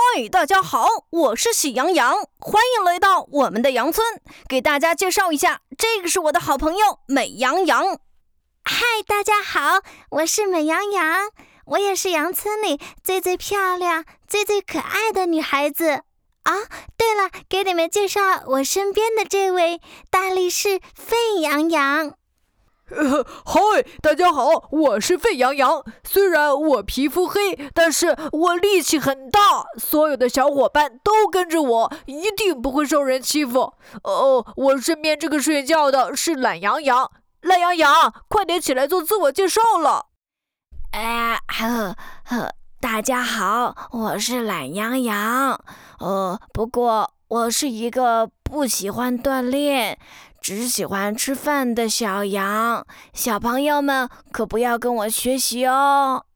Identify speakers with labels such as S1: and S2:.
S1: 嗨，大家好，我是喜羊羊，欢迎来到我们的羊村。给大家介绍一下，这个是我的好朋友美羊羊。
S2: 嗨，大家好，我是美羊羊，我也是羊村里最漂亮、最可爱的女孩子。对了，给你们介绍我身边的这位大力士沸羊羊。
S3: 嗨，大家好，我是沸羊羊。虽然我皮肤黑，但是我力气很大，所有的小伙伴都跟着我，一定不会受人欺负。我身边这个睡觉的是懒羊羊。懒羊羊，快点起来做自我介绍了。
S2: 大家好，我是懒羊羊。不过我是一个不喜欢锻炼，只喜欢吃饭的小羊，小朋友们可不要跟我学习哦。